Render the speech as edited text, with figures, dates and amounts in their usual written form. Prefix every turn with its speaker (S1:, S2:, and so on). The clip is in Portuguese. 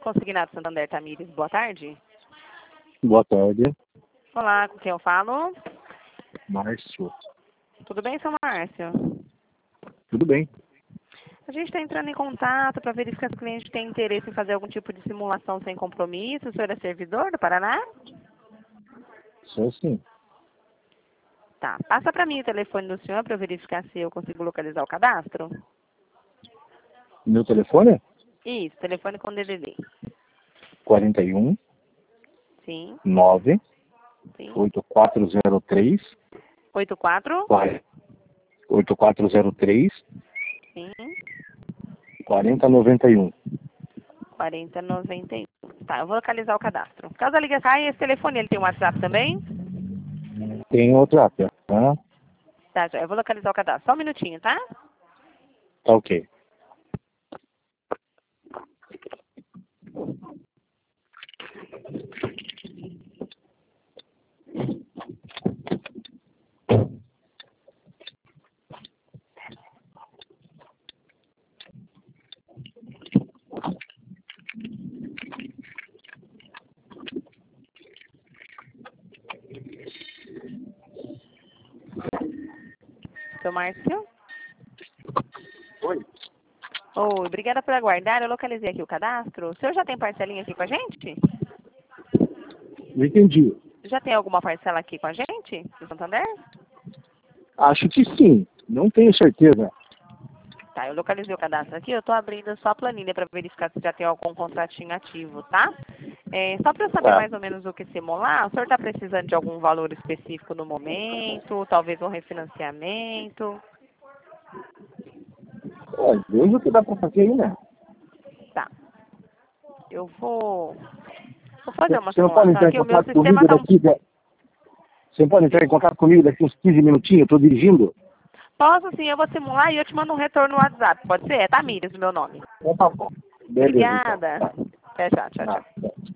S1: Consignado Santander, Tamires. Boa tarde.
S2: Boa tarde,
S1: Olá, com quem eu falo?
S2: Márcio.
S1: Tudo bem, seu Márcio?
S2: Tudo bem?
S1: A gente está entrando em contato para verificar se o cliente tem interesse em fazer algum tipo de simulação sem compromisso. O senhor é servidor do Paraná?
S2: Sou sim.
S1: Tá. Passa para mim o telefone do senhor para eu verificar se eu consigo localizar o cadastro.
S2: Meu telefone
S1: Isso, telefone com DDD.
S2: 41
S1: Sim,
S2: 9
S1: sim.
S2: 8403
S1: 84?
S2: 8403
S1: Sim.
S2: 4091.
S1: 4091. Tá, eu vou localizar o cadastro. Caso a liga caia, esse telefone ele tem um WhatsApp também?
S2: Tem outra, tá?
S1: Tá, já. Eu vou localizar o cadastro. Só um minutinho, tá?
S2: Tá ok.
S1: Seu Márcio?
S2: Oi.
S1: Oi, obrigada por aguardar. Eu localizei aqui o cadastro. O senhor já tem parcelinha aqui com a gente?
S2: Não entendi.
S1: Já tem alguma parcela aqui com a gente, do Santander?
S2: Acho que sim. Não tenho certeza.
S1: Tá, eu localizei o cadastro aqui. Eu tô abrindo só a planilha para verificar se já tem algum contratinho ativo, tá? Só para eu saber
S2: Tá.
S1: mais ou menos o que simular, o senhor está precisando de algum valor específico no momento? Talvez um refinanciamento?
S2: Olha, veja o que dá pra fazer aí, né?
S1: Tá. Eu vou fazer uma
S2: Você não pode
S1: simulação
S2: entrar em
S1: aqui. O meu
S2: contato
S1: sistema
S2: comigo
S1: tá um...
S2: daqui... Você pode entrar em contato comigo daqui uns 15 minutinhos? Eu tô dirigindo.
S1: Posso sim, eu vou simular e eu te mando um retorno no WhatsApp. Pode ser? É Tamires o meu nome.
S2: Então tá bom. Beleza, então.
S1: Obrigada.
S2: Tá.
S1: Até já. Tchau, tchau.
S2: Tá.